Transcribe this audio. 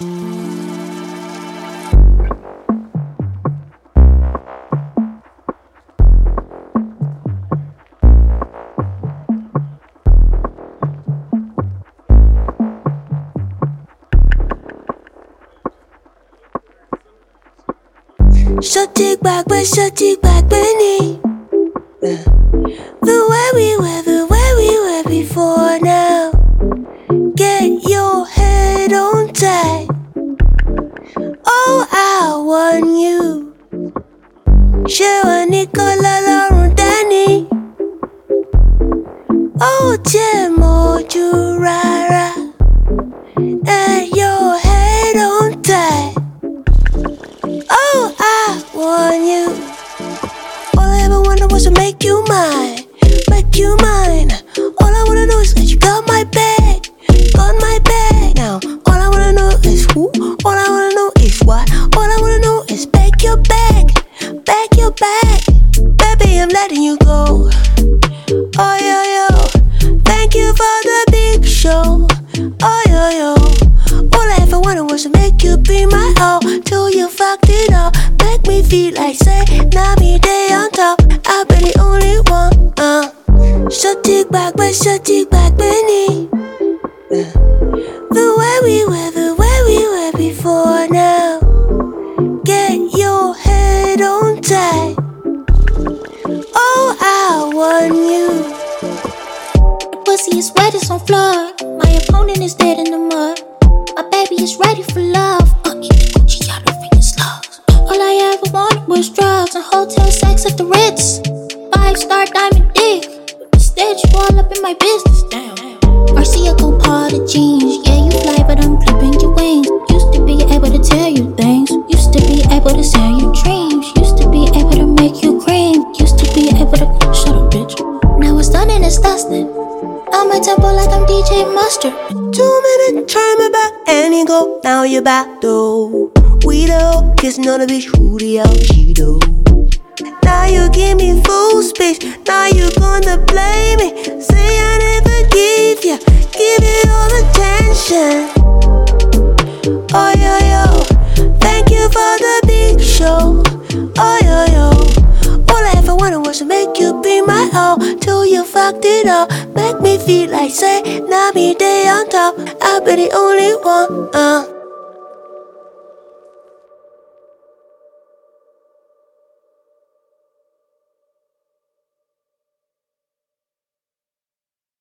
Shorty gbàgbé ni. The way we were before now. Get your head on tight. Oh, I want you. Ṣé wọ́n ní kọ́lá lọ́rùn dání? Ó jẹ́ mojú rárá. Get your head on tight. Oh, I want you. All I ever wanted was to make you mine. All I wanna know is that you got my back. Now, all I wanna know is who. All I wanna know is what. All I wanna know is back your back. Baby, I'm letting you go. Oh, yo. Thank you for the big show. Oh, yo. All I ever wanted was to make you be my all. Till you fucked it up. Make me feel like say, now me day on top. I've been the only one. Shorty gbàgbé ni. The way we were before now. Get your head on tight. Oh, I want you. The pussy is wet, it's on floor. My opponent is dead in the mud. My baby is ready for love. Eat the Gucci out of fingers slugs. All I ever wanted was drugs and hotel sex at the Ritz. 5-star diamond dick. Instead, you all up in my business. Damn. Garcia go part of jeans. Yeah, you fly, but I'm clipping your wings. Used to be able to tell you things. Used to be able to sell you dreams. Used to be able to make you cream. Used to be able to shut up, bitch. Now it's done and it's dusted. On my tempo like I'm DJ Mustard. 2-minute time about any go. Now you're back though. We don't kiss another bitch who the hell she do. Now you give me full space. Now you gonna play me. Say I never give you all attention. Oh, yo. Thank you for the big show. Oh, yo. All I ever wanted was to make you be my all. Till you fucked it up. Make me feel like say, now me day on top. I'll be the only one.